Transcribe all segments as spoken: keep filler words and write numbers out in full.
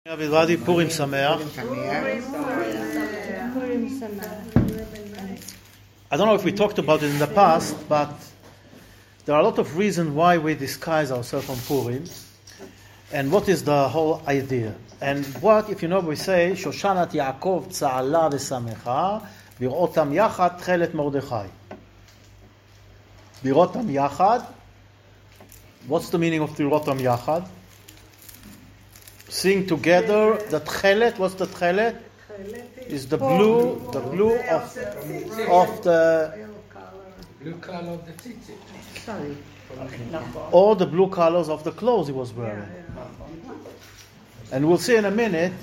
everybody, Purim Sameach. I don't know if we talked about it in the past, but there are a lot of reasons why we disguise ourselves on Purim, and what is the whole idea. And what, if you know, we say, Shoshanat Yaakov Tza'ala V'Samecha, Bir'otam Yachad Tchelet Mordechai. Bir'otam Yachad, what's the meaning of Bir'otam Yachad? Sing together, the tchelet, what's the tchelet? Is the blue, the blue of, of the... Blue color of the tzitzit. Sorry. Or the blue colors of the clothes he was wearing. And we'll see in a minute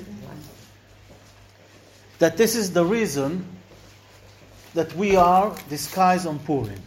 that this is the reason that we are disguised on Purim.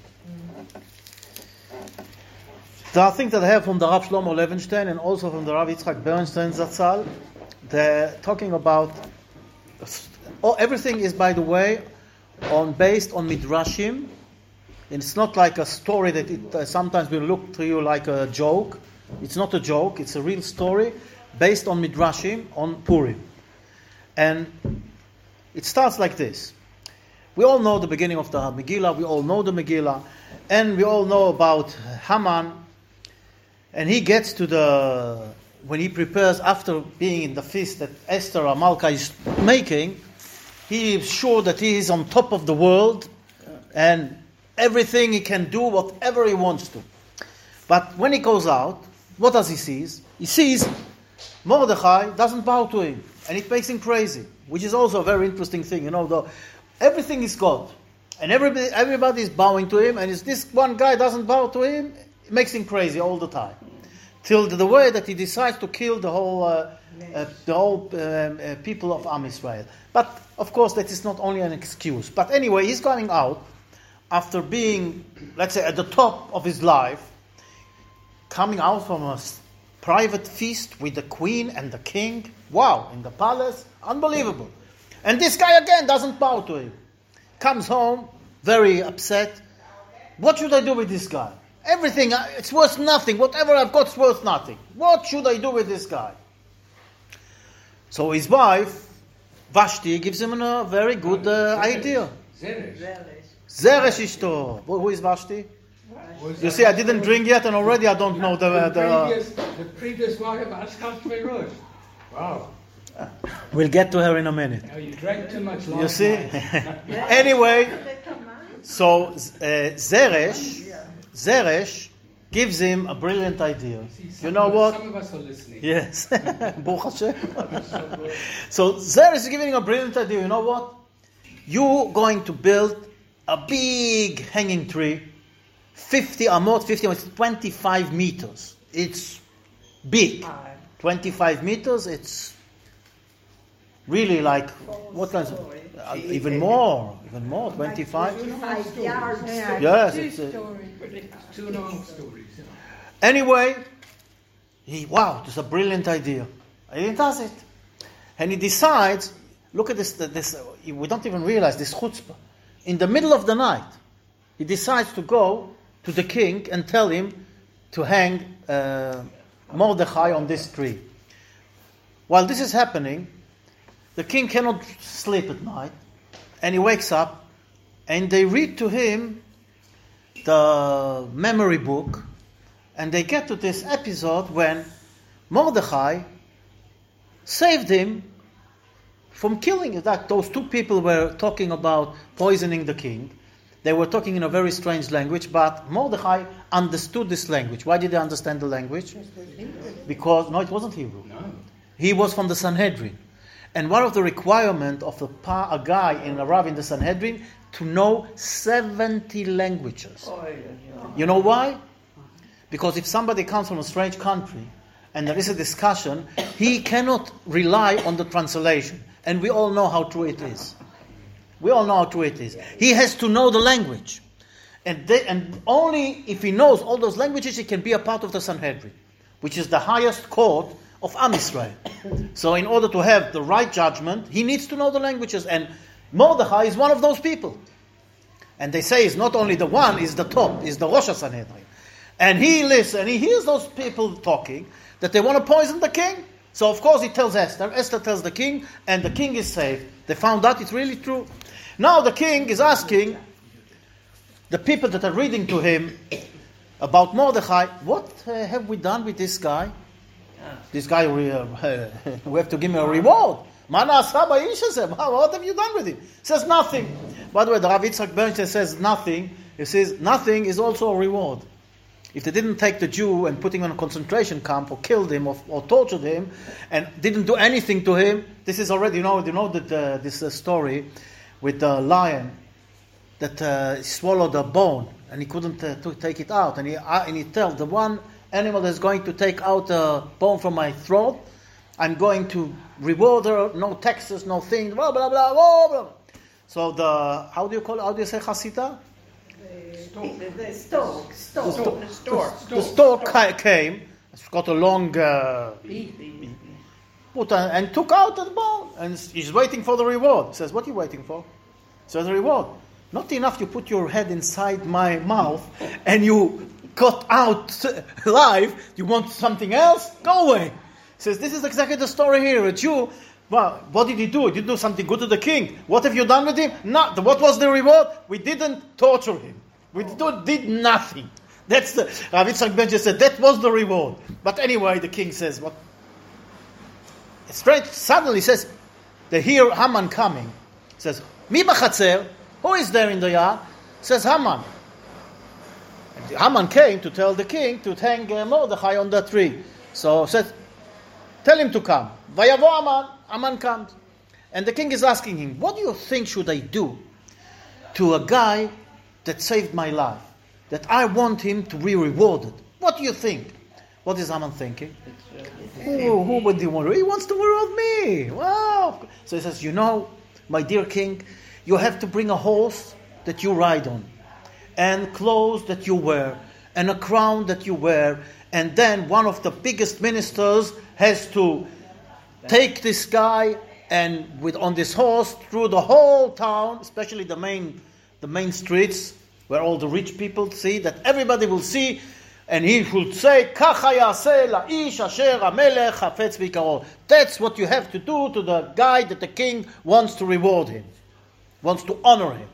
There are things that I have from the Rav Shlomo Levenstein and also from the Rav Yitzchak Bernstein Zatzal. They're talking about... Oh, everything is, by the way, on based on Midrashim. And it's not like a story that it uh, sometimes will look to you like a joke. It's not a joke. It's a real story based on Midrashim on Purim. And it starts like this. We all know the beginning of the Megillah. We all know the Megillah. And we all know about Haman. And he gets to the, when he prepares after being in the feast that Esther Amalka is making, he is sure that he is on top of the world and everything he can do, whatever he wants to. But when he goes out, what does he see? He sees Mordechai doesn't bow to him, and it makes him crazy, which is also a very interesting thing. You know, the, everything is God, and everybody, everybody is bowing to him, and if this one guy doesn't bow to him, it makes him crazy all the time, till the way that he decides to kill the whole uh, uh, the whole um, uh, people of Am Israel. But of course, that is not only an excuse. But anyway, he's going out after being, let's say, at the top of his life, coming out from a private feast with the queen and the king. Wow, in the palace, unbelievable. And this guy again doesn't bow to him. Comes home, very upset. What should I do with this guy? Everything, it's worth nothing. Whatever I've got is worth nothing. What should I do with this guy? So his wife, Vashti, gives him a very good uh, idea. Zeresh. Zeresh Ishto. Who is Vashti? You see, I didn't drink yet, and already I don't know the... The, the previous, the previous wife of Ashkenaz. Wow. We'll get to her in a minute. Oh, you drank too much last You see? night. Anyway, so uh, Zeresh... Zeresh gives him a brilliant idea. See, You know of, what? Some of us are listening. Yes. Baruch Hashem. So Zeresh is giving a brilliant idea. You know what? You're going to build a big hanging tree, fifty amot, fifty amot, twenty-five meters. It's big. twenty-five meters, it's really like, what kind of, uh, even more, even more, twenty-five. Five yards. Yes, it's a, Two long stories. You know. Anyway, he, wow, it's a brilliant idea. And he does it. And he decides, look at this, this we don't even realize this chutzpah. In the middle of the night, he decides to go to the king and tell him to hang uh, Mordechai on this tree. While this is happening, the king cannot sleep at night, and he wakes up, and they read to him the memory book, and they get to this episode when Mordechai saved him from killing. That those two people were talking about poisoning the king. They were talking in a very strange language, but Mordechai understood this language. Why did they understand the language? Because, no, it wasn't Hebrew. No. He was from the Sanhedrin. And one of the requirements of a, pa, a guy in a Rav in the Sanhedrin to know seventy languages. You know why? Because if somebody comes from a strange country and there is a discussion, he cannot rely on the translation. And we all know how true it is. We all know how true it is. He has to know the language. And, they, and only if he knows all those languages, he can be a part of the Sanhedrin, which is the highest court of Am Israel. So in order to have the right judgment, he needs to know the languages. And Mordechai is one of those people. And they say it's not only the one, it's the top, it's the Rosh HaSanhedrin. And he listens, and he hears those people talking, that they want to poison the king. So of course he tells Esther. Esther tells the king, and the king is saved. They found out it's really true. Now the king is asking the people that are reading to him about Mordechai, what uh, have we done with this guy? This guy, we, uh, we have to give him a reward. What have you done with him? He says nothing. By the way, the Rav Yitzchak Bernstein says nothing. He says nothing is also a reward. If they didn't take the Jew and put him in a concentration camp or killed him or, or tortured him and didn't do anything to him, this is already, you know, you know that uh, this uh, story with the lion that uh, swallowed a bone and he couldn't uh, to take it out. And he, uh, and he tells the one animal that's going to take out a bone from my throat, I'm going to reward her, no taxes, no things, blah, blah, blah, blah, blah. So the, how do you call it, how do you say chasita? The stork, stork, Stork, stork, The stork. stork came, it's got a long uh, put on, and took out the bone, and he's waiting for the reward. He says, what are you waiting for? He says, the reward. Not enough you put your head inside my mouth and you got out live, you want something else? Go away. He says, this is exactly the story here. A Jew, well, what did he do? He did do something good to the king. What have you done with him? Not. What was the reward? We didn't torture him. We did nothing. That's the, Rav Yitzchak Bernstein said, that was the reward. But anyway, the king says, what? Straight, suddenly says, they hear Haman coming. Says, Mi b'chatzer? Who is there in the yard? Says Haman. And Haman came to tell the king to hang uh, Mordechai on the tree. So says, tell him to come. Vayavo Haman. Haman comes. And the king is asking him, what do you think should I do to a guy that saved my life? That I want him to be rewarded. What do you think? What is Haman thinking? Who, who would he want? He wants to reward me. Wow. So he says, you know, my dear king, you have to bring a horse that you ride on, and clothes that you wear, and a crown that you wear, and then one of the biggest ministers has to take this guy and with on this horse through the whole town, especially the main the main streets where all the rich people see, that everybody will see, and he will say, "Kacha yaseh la'ish asher hamelech hafetz v'ikaro." That's what you have to do to the guy that the king wants to reward him, wants to honor him.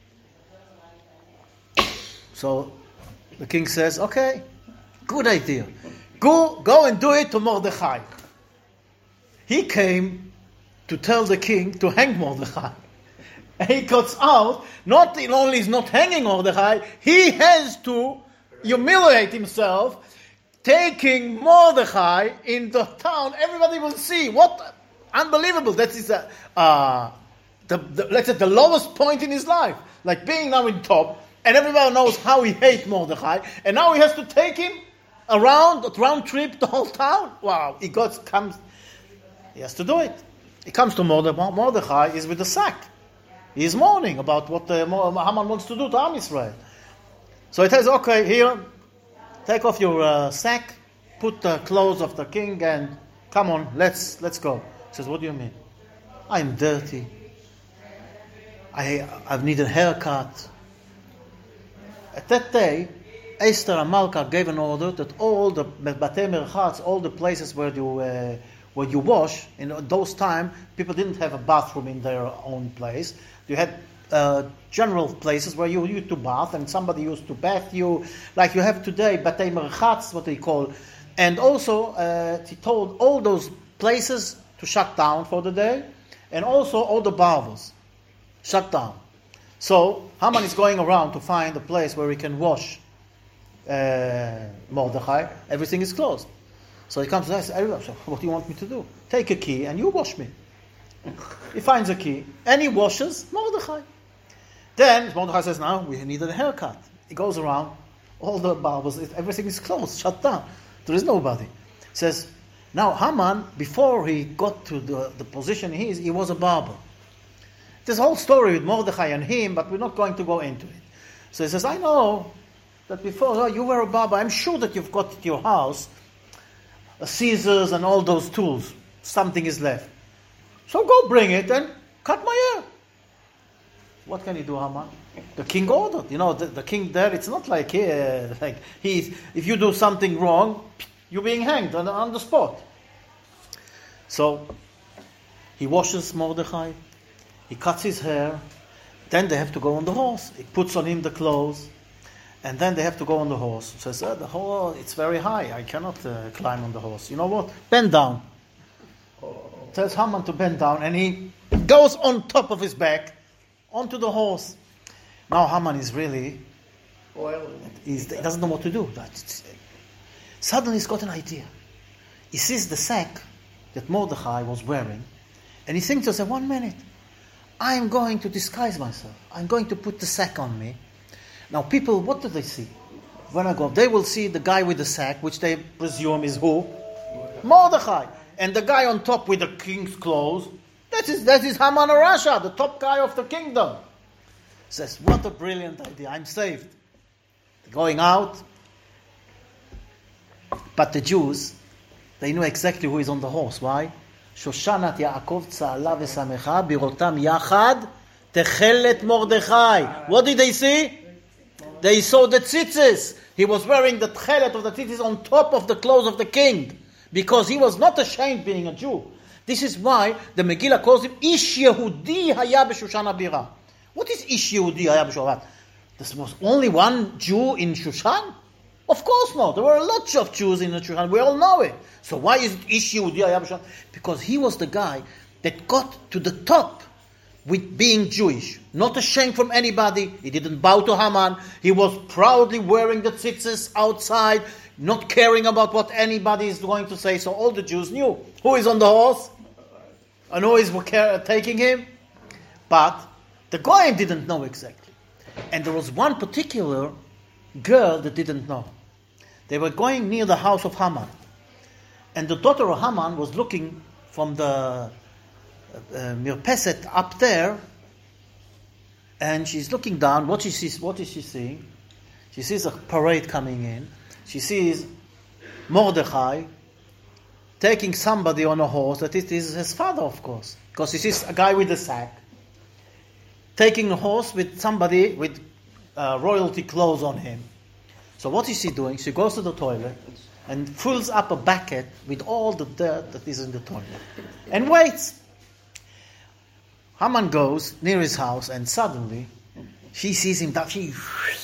So the king says, "Okay, good idea. Go, go and do it to Mordechai." He came to tell the king to hang Mordechai. And he cuts out, not only is not hanging Mordechai, he has to humiliate himself, taking Mordechai in the town. Everybody will see. What unbelievable. That is a, uh, the, the, let's say the lowest point in his life. Like being now in top, and everybody knows how he hates Mordechai, and now he has to take him around, a round trip, the whole town. Wow, he got, comes, he has to do it. He comes to Mordechai, Mordechai is with the sack. He is mourning about what uh, Haman wants to do to Am Yisrael. So he tells, okay, here, take off your uh, sack, put the clothes of the king, and come on, let's let's go. He says, what do you mean? I'm dirty. I I've need a haircut. At that day, Esther and Malka gave an order that all the Batei Merchatz, all the places where you uh, where you wash, in those times, people didn't have a bathroom in their own place. You had uh, general places where you used to bath, and somebody used to bath you, like you have today, Batei Merchatz, what they call. And also, uh, he told all those places to shut down for the day, and also all the barbers shut down. So Haman is going around to find a place where he can wash uh, Mordechai. Everything is closed. So he comes to us, what do you want me to do? Take a key and you wash me. He finds a key and he washes Mordechai. Then Mordechai says, now we need a haircut. He goes around, all the barbers, everything is closed, shut down. There is nobody. He says, now Haman, before he got to the, the position he is, he was a barber. There's a whole story with Mordechai and him, but we're not going to go into it. So he says, I know that before oh, you were a barber, I'm sure that you've got at your house a scissors and all those tools. Something is left. So go bring it and cut my hair. What can he do, Haman? The king ordered. You know, the, the king there, it's not like, uh, like he's, if you do something wrong, you're being hanged on, on the spot. So he washes Mordechai, he cuts his hair, then they have to go on the horse. He puts on him the clothes, and then they have to go on the horse. He says, oh, the horse, it's very high, I cannot uh, climb on the horse. You know what? Bend down. Tells Haman to bend down, and he goes on top of his back, onto the horse. Now Haman is really, he's, he doesn't know what to do. Suddenly he's got an idea. He sees the sack that Mordechai was wearing, and he thinks to himself, one minute, I am going to disguise myself. I'm going to put the sack on me. Now people, what do they see? When I go, they will see the guy with the sack, which they presume is who? Mordechai. And the guy on top with the king's clothes, that is, that is Haman HaRasha, the top guy of the kingdom. Says, what a brilliant idea, I'm saved. Going out. But the Jews, they knew exactly who is on the horse. Why? Shoshanat Yaakov tza'ala v'samecha birotam yachad techelet Mordechai. What did they see? They saw the tzitzis. He was wearing the tchelet of the tzitzis on top of the clothes of the king. Because he was not ashamed being a Jew. This is why the Megillah calls him Ish Yehudi Haya B'Shushan HaBira. What is Ish Yehudi Haya B'Shushan? There was only one Jew in Shushan? Of course not. There were lots of Jews in Shushan. We all know it. So why is it Ish Yehudi Haya B'Shushan? Because he was the guy that got to the top with being Jewish. Not ashamed from anybody. He didn't bow to Haman. He was proudly wearing the tzitzis outside, not caring about what anybody is going to say. So all the Jews knew who is on the horse and who is taking him. But the Goyim didn't know exactly. And there was one particular girl that didn't know. They were going near the house of Haman. And the daughter of Haman was looking from the uh, mirpeset up there. And she's looking down. What is she, what is she seeing? She sees a parade coming in. She sees Mordechai taking somebody on a horse, that it is his father, of course. Because she sees a guy with a sack taking a horse with somebody with uh, royalty clothes on him. So what is she doing? She goes to the toilet and fills up a bucket with all the dirt that is in the toilet and waits. Haman goes near his house, and suddenly she sees him down. She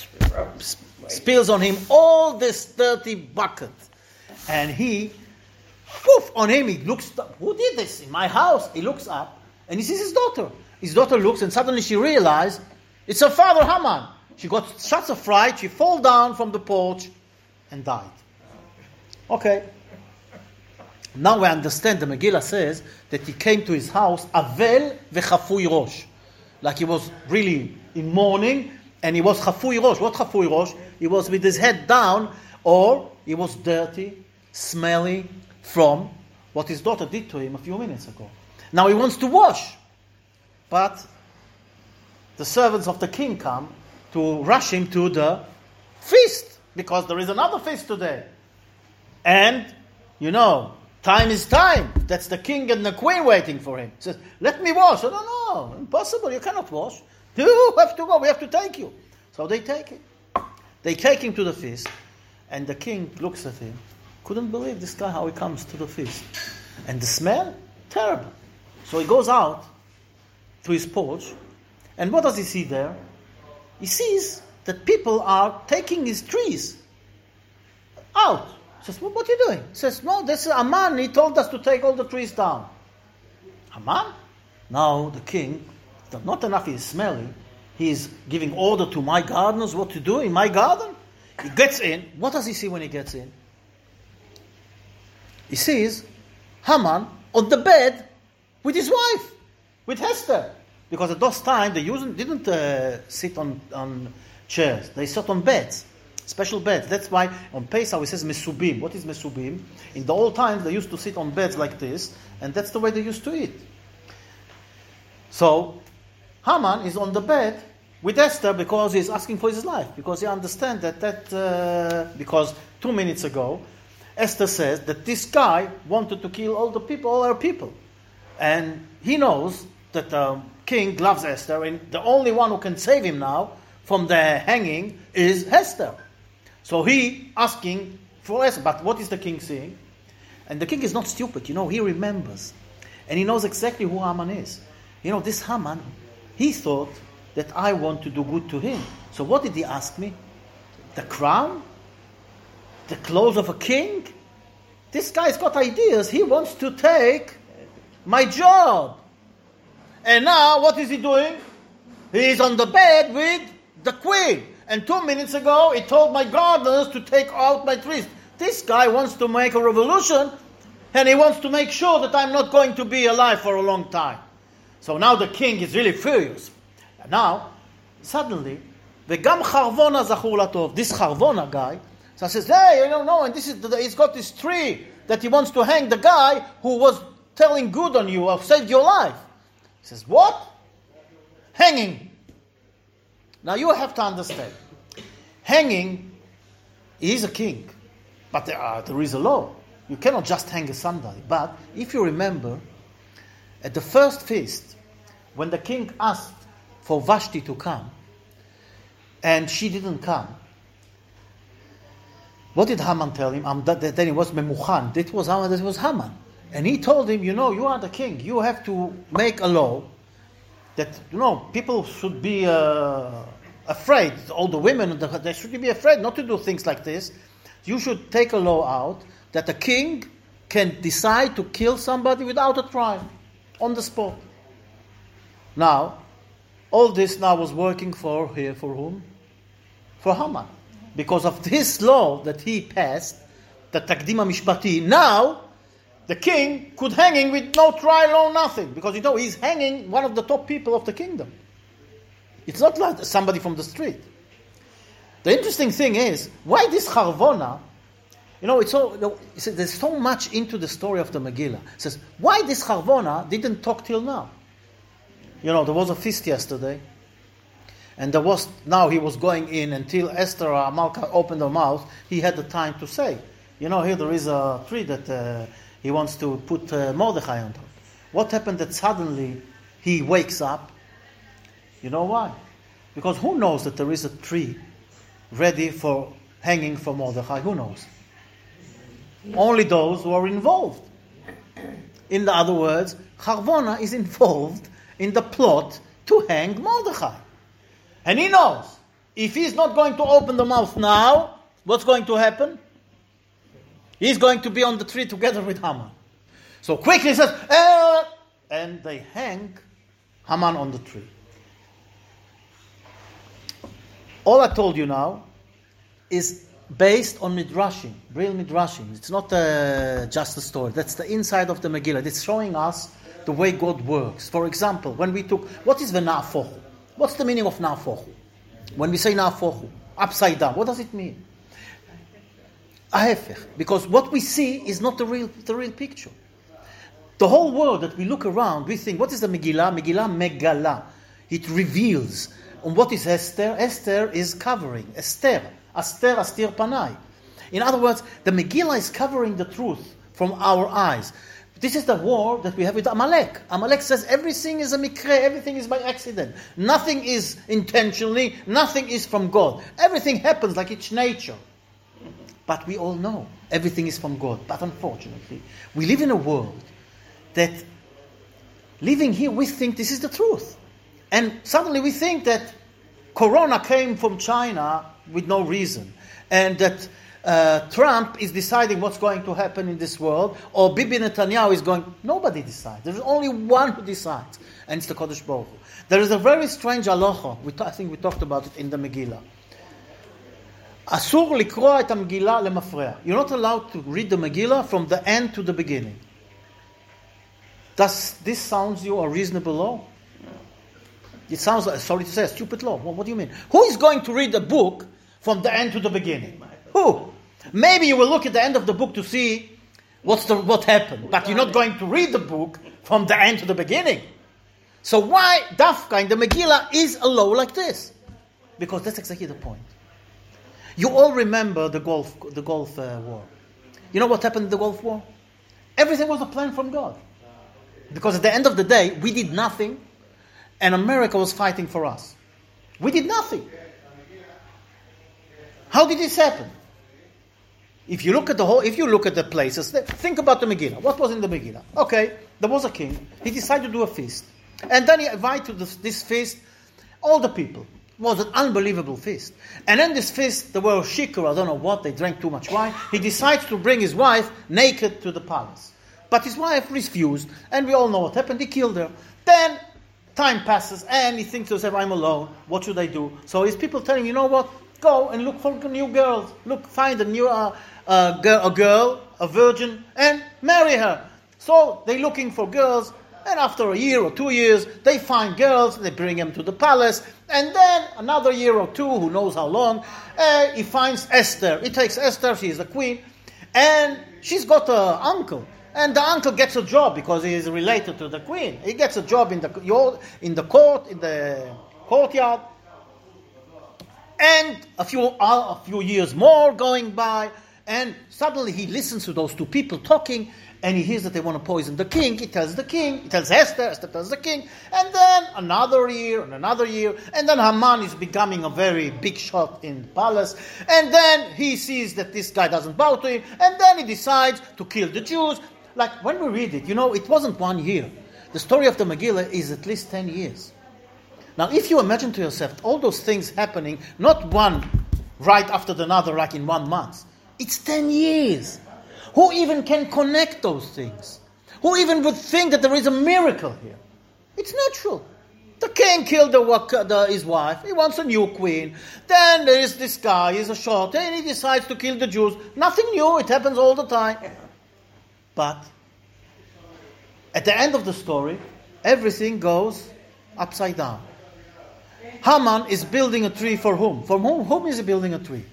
spills on him all this dirty bucket, and he, woof, on him. He looks. Who did this in my house? He looks up, and he sees his daughter. His daughter looks, and suddenly she realizes it's her father, Haman. She got such a fright. She fall down from the porch, and died. Okay. Now we understand. The Megillah says that he came to his house avel v'chafui rosh, like he was really in mourning, and he was chafui rosh. What chafui rosh? He was with his head down, or he was dirty, smelly from what his daughter did to him a few minutes ago. Now he wants to wash, but the servants of the king come to rush him to the feast, because there is another feast today. And, you know, time is time. That's the king and the queen waiting for him. He says, let me wash. I don't know. Impossible. You cannot wash. You have to go. We have to take you. So they take him. They take him to the feast. And the king looks at him. Couldn't believe this guy, how he comes to the feast. And the smell? Terrible. So he goes out to his porch. And what does he see there? He sees that people are taking his trees out. He says, well, what are you doing? He says, no, this is Haman. He told us to take all the trees down. Haman? Now the king, not enough he is smelly, he is giving order to my gardeners what to do in my garden. He gets in. What does he see when he gets in? He sees Haman on the bed with his wife, with Hester. Because at those times they used, didn't uh, sit on, on chairs. They sat on beds. Special beds. That's why on Pesach it says mesubim. What is mesubim? In the old times they used to sit on beds like this, and that's the way they used to eat. So Haman is on the bed with Esther because he's asking for his life, because he understands that that uh, because two minutes ago Esther says that this guy wanted to kill all the people, all her people, and he knows that the king loves Esther, and the only one who can save him now from the hanging is Esther. So he asking for Esther. But what is the king saying? And the king is not stupid, you know, he remembers. And he knows exactly who Haman is. You know, this Haman, he thought that I want to do good to him. So what did he ask me? The crown? The clothes of a king? This guy's got ideas. He wants to take my job. And now, what is he doing? He's on the bed with the queen. And two minutes ago, he told my gardeners to take out my trees. This guy wants to make a revolution, and he wants to make sure that I'm not going to be alive for a long time. So now the king is really furious. And now, suddenly, v'gam Charvona zachur latov. This Charvona guy, so says, hey, you don't know, and this is the, he's got this tree that he wants to hang the guy who was telling good on you or saved your life. He says, what? Hanging. Now you have to understand. Hanging is a king. But there, are, there is a law. You cannot just hang somebody. But if you remember, at the first feast, when the king asked for Vashti to come, and she didn't come, what did Haman tell him? Um, that, that, then it was Memuchan. That was, that was Haman. And he told him, you know, you are the king. You have to make a law that, you know, people should be uh, afraid. All the women, they should be afraid not to do things like this. You should take a law out that a king can decide to kill somebody without a trial, on the spot. Now, all this now was working for here for whom? For Haman. Because of this law that he passed, the Takdim Mishpati, now the king could hang him with no trial, no nothing. Because, you know, he's hanging one of the top people of the kingdom. It's not like somebody from the street. The interesting thing is, why this Charvona, you know, it's all, you know, there's so much into the story of the Megillah. It says, why this Charvona didn't talk till now? You know, there was a feast yesterday, and there was, now he was going in until Esther Amalka opened her mouth, he had the time to say, you know, here there is a tree that uh, he wants to put uh, Mordechai on top. What happened that suddenly he wakes up? You know why? Because who knows that there is a tree ready for hanging for Mordechai? Who knows? Only those who are involved. In other words, Charvona is involved in the plot to hang Mordechai. And he knows, if he's not going to open the mouth now, what's going to happen? He's going to be on the tree together with Haman. So quickly he says, eh! And they hang Haman on the tree. All I told you now is based on Midrashim, real Midrashim. It's not uh, just a story. That's the inside of the Megillah. It's showing us the way God works. For example, when we took, what is the Na'afochu? What's the meaning of Na'afochu? When we say Na'afochu, upside down, what does it mean? Ahefech. Because what we see is not the real, the real picture. The whole world that we look around, we think, what is the Megillah? Megillah Megala. It reveals. And what is Esther? Esther is covering. Esther. Aster Astir Panai. In other words, the Megillah is covering the truth from our eyes. This is the war that we have with Amalek. Amalek says everything is a mikre, everything is by accident. Nothing is intentionally, nothing is from God. Everything happens like it's nature. But we all know everything is from God. But unfortunately, we live in a world that living here, we think this is the truth. And suddenly we think that Corona came from China with no reason. And that uh, Trump is deciding what's going to happen in this world. Or Bibi Netanyahu is going... Nobody decides. There's only one who decides. And it's the Kodesh Baruch Hu. There is a very strange halacha. We t- I think we talked about it in the Megillah. Asur likroa et ha-Megillah lemafreya. You're not allowed to read the Megillah from the end to the beginning. Does this sound you a reasonable law? It sounds, like, sorry to say, a stupid law. What, what do you mean? Who is going to read a book from the end to the beginning? Who? Maybe you will look at the end of the book to see what's the, what happened. But you're not going to read the book from the end to the beginning. So why Dafka in the Megillah is a law like this? Because that's exactly the point. You all remember the Gulf, the Gulf uh, War. You know what happened in the Gulf War? Everything was a plan from God. Because at the end of the day, we did nothing. And America was fighting for us. We did nothing. How did this happen? If you look at the whole, if you look at the places, think about the Megillah. What was in the Megillah? Okay, there was a king. He decided to do a feast. And then he invited to this, this feast all the people. It was an unbelievable feast. And in this feast, there were shikar, I don't know what, they drank too much wine. He decides to bring his wife naked to the palace. But his wife refused, and we all know what happened. He killed her. Then time passes, and he thinks to himself, I'm alone. What should I do? So his people tell him, you know what? Go and look for new girls. Look, find a new uh, uh, girl, a girl, a virgin, and marry her. So they're looking for girls, and after a year or two years, they find girls, they bring them to the palace, and then another year or two, who knows how long, uh, he finds Esther. He takes Esther, she is the queen, and she's got an uncle. And the uncle gets a job because he is related to the queen. He gets a job in the in the court, in the courtyard. And a few uh, a few years more going by, and suddenly he listens to those two people talking, and he hears that they want to poison the king. He tells the king, he tells Esther, Esther tells the king, and then another year, and another year, and then Haman is becoming a very big shot in the palace, and then he sees that this guy doesn't bow to him, and then he decides to kill the Jews. Like, when we read it, you know, it wasn't one year. The story of the Megillah is at least ten years. Now, if you imagine to yourself all those things happening, not one right after the other, like in one month. It's ten years. Who even can connect those things? Who even would think that there is a miracle here? It's natural. The king killed the, the, his wife. He wants a new queen. Then there is this guy, he's a short, and he decides to kill the Jews. Nothing new, it happens all the time. But at the end of the story, everything goes upside down. Haman is building a tree for whom? For whom, whom is he building a tree?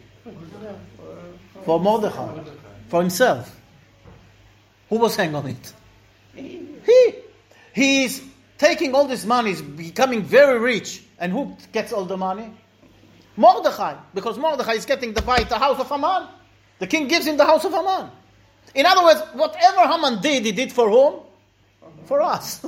For Mordechai. For himself. Who was hanging on it? He. He's taking all this money, he's becoming very rich. And who gets all the money? Mordechai. Because Mordechai is getting the bite, the house of Haman. The king gives him the house of Haman. In other words, whatever Haman did, he did for whom? For us.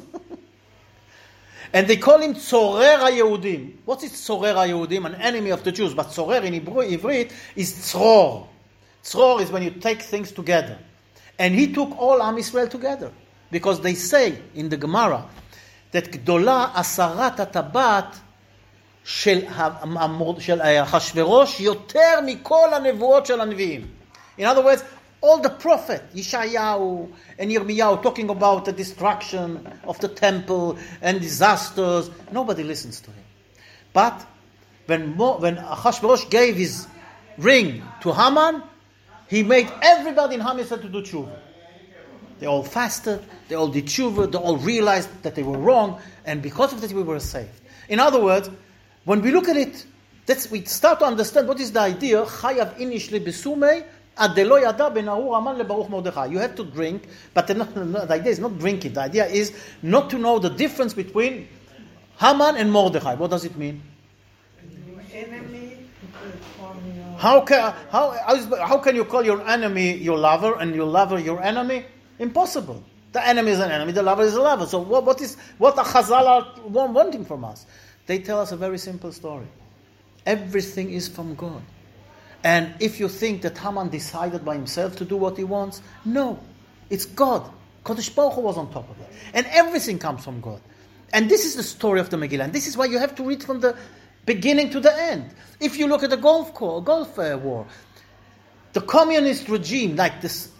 And they call him Tzorer HaYehudim. What is Tzorer HaYehudim? An enemy of the Jews. But Tzorer in Hebrew, Ivrit is Tzror. Tzror is when you take things together. And he took all Am Yisrael together. Because they say in the Gemara that Gdola Asarat HaTabat של אחשוורוש יותר מכל הנבואות של הנביאים. In other words, all the prophet, Yeshayahu and Yirmiyahu, talking about the destruction of the temple and disasters, nobody listens to him. But when Mo, when Achashverosh gave his ring to Haman, he made everybody in Ham Yisrael to do tshuva. They all fasted, they all did tshuva, they all realized that they were wrong, and because of that we were saved. In other words, when we look at it, that's, we start to understand what is the idea, Chayav inish lebesumei, you have to drink, but the, the idea is not drinking. The idea is not to know the difference between Haman and Mordechai. What does it mean? Enemy. How can, how, how can you call your enemy your lover and your lover your enemy? Impossible. The enemy is an enemy, the lover is a lover. So what, what is what the Chazal are wanting from us? They tell us a very simple story. Everything is from God. And if you think that Haman decided by himself to do what he wants, no. It's God. Kodesh Baruch Hu was on top of it. And everything comes from God. And this is the story of the Megillah. And this is why you have to read from the beginning to the end. If you look at the Gulf, Gulf uh, War, the communist regime, like this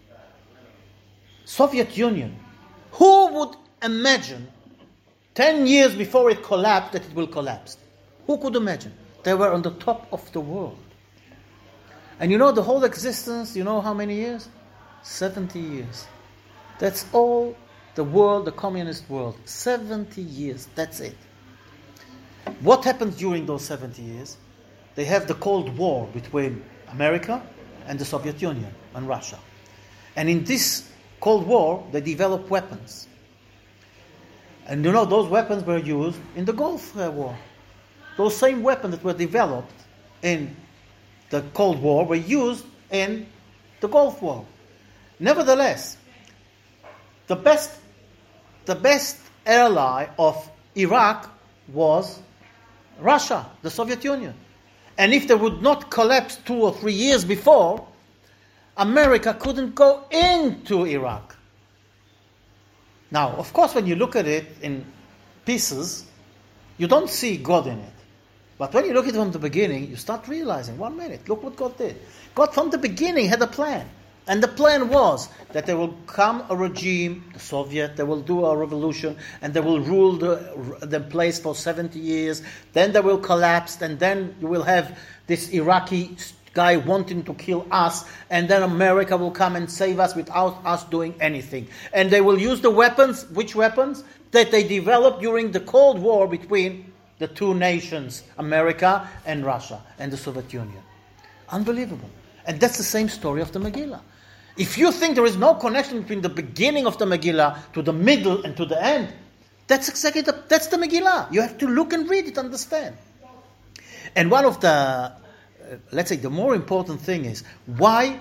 Soviet Union, who would imagine ten years before it collapsed that it will collapse? Who could imagine? They were on the top of the world. And you know the whole existence, you know how many years? seventy years. That's all the world, the communist world. seventy years, that's it. What happens during those seventy years? They have the Cold War between America and the Soviet Union and Russia. And in this Cold War, they developed weapons. And you know, those weapons were used in the Gulf War. Those same weapons that were developed in the Cold War were used in the Gulf War. Nevertheless, the best, the best ally of Iraq was Russia, the Soviet Union. And if they would not collapse two or three years before, America couldn't go into Iraq. Now, of course, when you look at it in pieces, you don't see God in it. But when you look at it from the beginning, you start realizing, one minute, look what God did. God from the beginning had a plan. And the plan was that there will come a regime, the Soviet, they will do a revolution, and they will rule the, the place for seventy years. Then they will collapse, and then you will have this Iraqi guy wanting to kill us, and then America will come and save us without us doing anything. And they will use the weapons, which weapons? That they developed during the Cold War between the two nations, America and Russia and the Soviet Union. Unbelievable. And that's the same story of the Megillah. If you think there is no connection between the beginning of the Megillah to the middle and to the end, that's exactly the, that's the Megillah. You have to look and read it, understand. And one of the, uh, let's say, the more important thing is why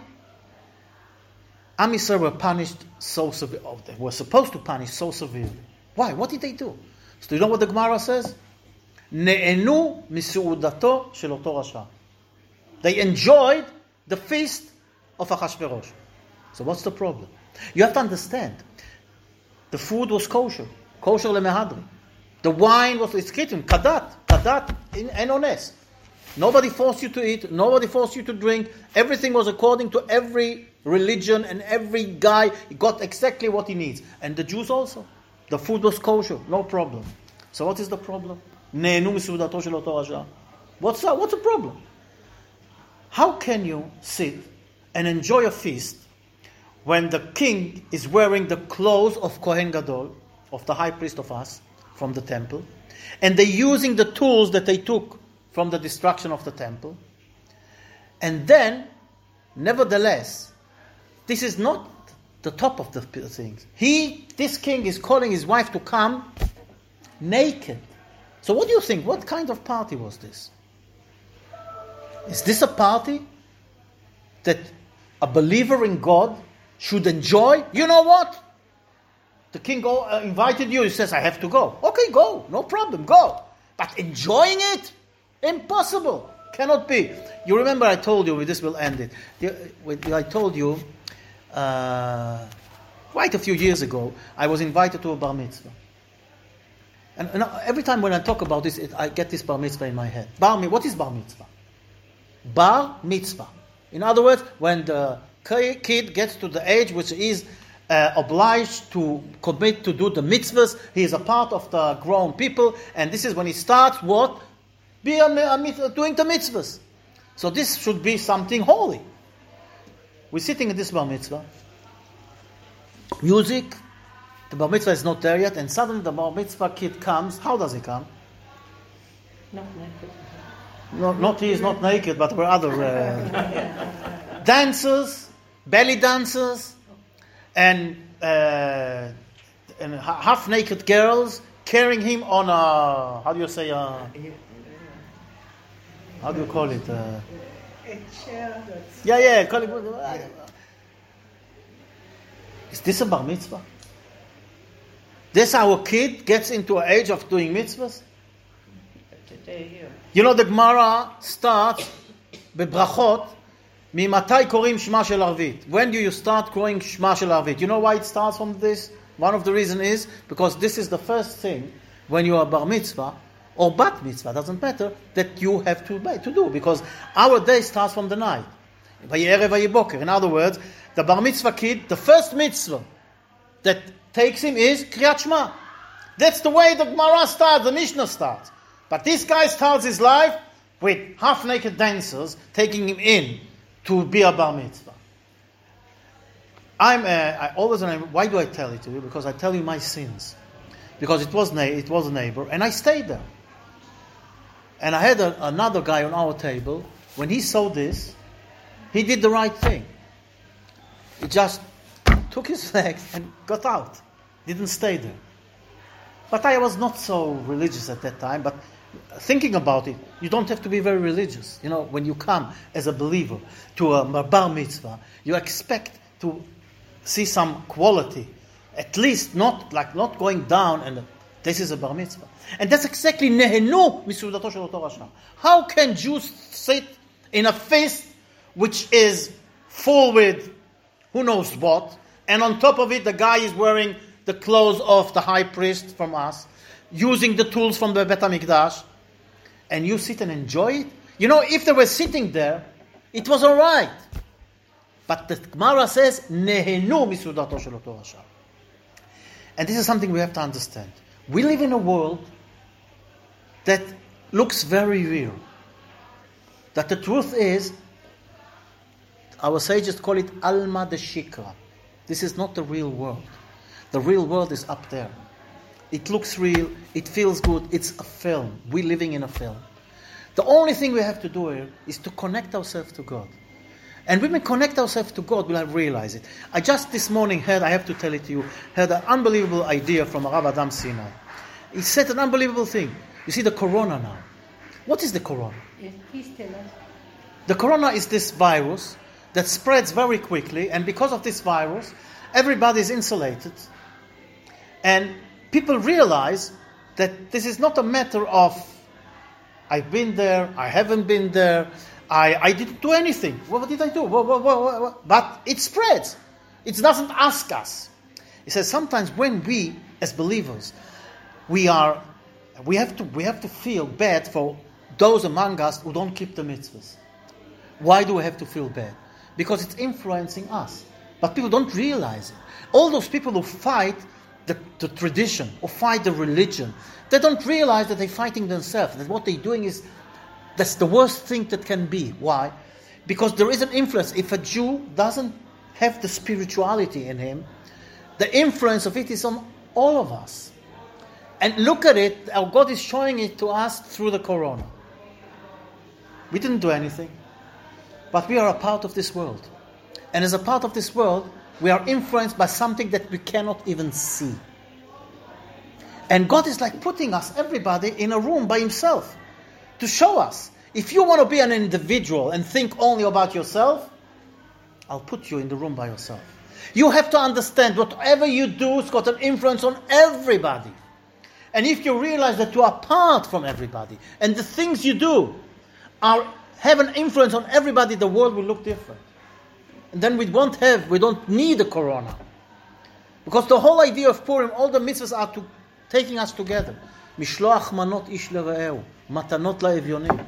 Am Yisrael were punished so severely, they were supposed to punish so severely. Why? What did they do? So you know what the Gemara says? Ne'enu misu'udato shel oto rasha. They enjoyed the feast of Achashverosh. So what's the problem? You have to understand, the food was kosher, kosher lemehadri. The wine was iskitim, kadat, kadat in enones. Nobody forced you to eat, nobody forced you to drink. Everything was according to every religion, and every guy got exactly what he needs. And the Jews also. The food was kosher, no problem. So what is the problem? What's the, what's the problem? How can you sit and enjoy a feast when the king is wearing the clothes of Kohen Gadol, of the high priest of us, from the temple, and they're using the tools that they took from the destruction of the temple, and then, nevertheless, this is not the top of the things. He, this king, is calling his wife to come naked. So what do you think? What kind of party was this? Is this a party that a believer in God should enjoy? You know what? The king go, uh, invited you. He says, I have to go. Okay, go. No problem. Go. But enjoying it? Impossible. Cannot be. You remember I told you, this will end it. I told you, uh, quite a few years ago, I was invited to a bar mitzvah. And, and every time when I talk about this, it, I get this bar mitzvah in my head. Bar mitzvah. What is bar mitzvah? Bar mitzvah. In other words, when the kid gets to the age which is uh, obliged to commit to do the mitzvahs, he is a part of the grown people, and this is when he starts what? Be a, a, doing the mitzvahs. So this should be something holy. We're sitting in this bar mitzvah. Music. The bar mitzvah is not there yet, and suddenly the bar mitzvah kid comes. How does he come? Not naked. No, not he is not naked, but there were other uh, dancers, belly dancers, and uh, and half naked girls carrying him on a, how do you say, a, how do you call it? Uh, A chair that's... yeah, yeah, call it. Is this a bar mitzvah? This our kid gets into an age of doing mitzvahs? Today here. You know, the Gemara starts bebrachot, mimatai korim shema shel arvit. When do you start growing shema shel arvit? You know why it starts from this? One of the reasons is because this is the first thing when you are bar mitzvah or bat mitzvah, doesn't matter, that you have to, to do, because our day starts from the night. Vayerev vayiboker. In other words, the bar mitzvah kid, the first mitzvah that takes him is Kriyat Shema. That's the way the Gemara starts, the Mishnah starts. But this guy starts his life with half-naked dancers taking him in to be a bar mitzvah. I'm. Uh, I always. Why do I tell it to you? Because I tell you my sins. Because it was na- it was a neighbor, and I stayed there. And I had a, another guy on our table. When he saw this, he did the right thing. He just took his legs and got out. Didn't stay there. But I was not so religious at that time. But thinking about it, you don't have to be very religious. You know, when you come as a believer to a bar mitzvah, you expect to see some quality. At least not like not going down and this is a bar mitzvah. And that's exactly nehenu misudato shel oto rasha. How can Jews sit in a feast which is full with who knows what, and on top of it, the guy is wearing the clothes of the high priest from us, using the tools from the Bet HaMikdash, and you sit and enjoy it? You know, if they were sitting there, it was all right. But the Gemara says, Nehenu misudato shel oto rasha. And this is something we have to understand. We live in a world that looks very real. That the truth is, our sages call it Alma de Shikra. This is not the real world. The real world is up there. It looks real, it feels good, it's a film. We're living in a film. The only thing we have to do here is to connect ourselves to God. And when we connect ourselves to God, we'll realize it. I just this morning heard, I have to tell it to you, heard an unbelievable idea from Rav Adam Sinai. He said an unbelievable thing. You see the corona now. What is the corona? Yes, please tell us. The corona is this virus that spreads very quickly, and because of this virus, everybody is insulated. And people realize that this is not a matter of, I've been there, I haven't been there, I, I didn't do anything. What did I do? What, what, what, what? But it spreads. It doesn't ask us. He says sometimes when we, as believers, we are, we have to, we have to feel bad for those among us who don't keep the mitzvahs. Why do we have to feel bad? Because it's influencing us. But people don't realize it. All those people who fight the, the tradition, or fight the religion, they don't realize that they're fighting themselves. That what they're doing is, that's the worst thing that can be. Why? Because there is an influence. If a Jew doesn't have the spirituality in him, the influence of it is on all of us. And look at it, how God is showing it to us through the corona. We didn't do anything. But we are a part of this world. And as a part of this world, we are influenced by something that we cannot even see. And God is like putting us, everybody, in a room by himself to show us. If you want to be an individual and think only about yourself, I'll put you in the room by yourself. You have to understand whatever you do has got an influence on everybody. And if you realize that you are apart from everybody, and the things you do are have an influence on everybody, the world will look different. And then we won't have, we don't need a corona. Because the whole idea of Purim, all the mitzvahs are to taking us together. Mishloach manot ish lere'ehu, matanot la'evyonim.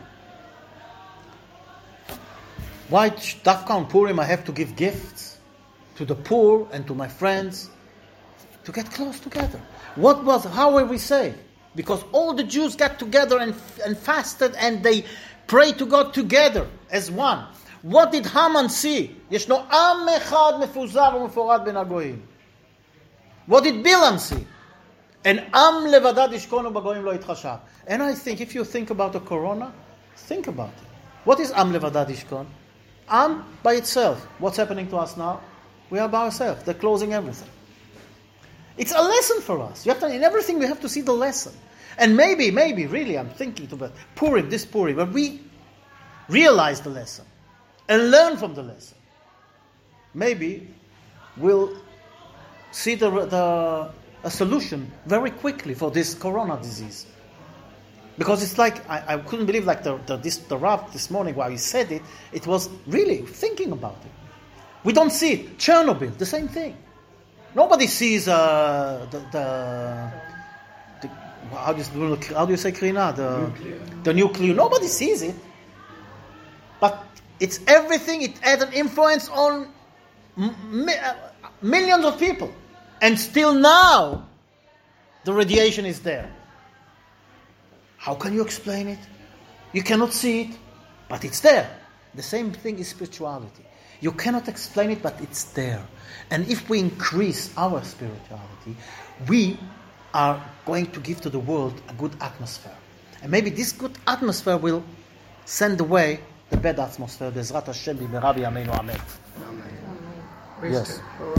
Why dafka on Purim I have to give gifts to the poor and to my friends to get close together? What was, how were we saved? Because all the Jews got together and, and fasted and they prayed to God together as one. What did Haman see? Yeshno am echad mefuzar u'meforad ben hagoyim. What did Bilam see? And am levadad ishkonu b'goyim lo yitchashav. And I think if you think about the corona, think about it. What is am levadad ishkon? Am by itself. What's happening to us now? We are by ourselves. They're closing everything. It's a lesson for us. You have to, in everything we have to see the lesson. And maybe, maybe, really, I'm thinking about Purim, this Purim, when we realize the lesson and learn from the lesson, maybe we'll see the, the a solution very quickly for this corona disease. Because it's like, I, I couldn't believe like the, the, this, the Rav this morning while he said it, it was really thinking about it. We don't see it. Chernobyl, the same thing. Nobody sees uh, the, the, the how, do you, how do you say krina? The nuclear. the nuclear. Nobody sees it. But it's everything. It had an influence on mi- uh, millions of people. And still now, the radiation is there. How can you explain it? You cannot see it, but it's there. The same thing is spirituality. You cannot explain it, but it's there. And if we increase our spirituality, we are going to give to the world a good atmosphere. And maybe this good atmosphere will send away the bad atmosphere. Bezrat Hashem, b'mehera b'yameinu, amen. Amen. Yes.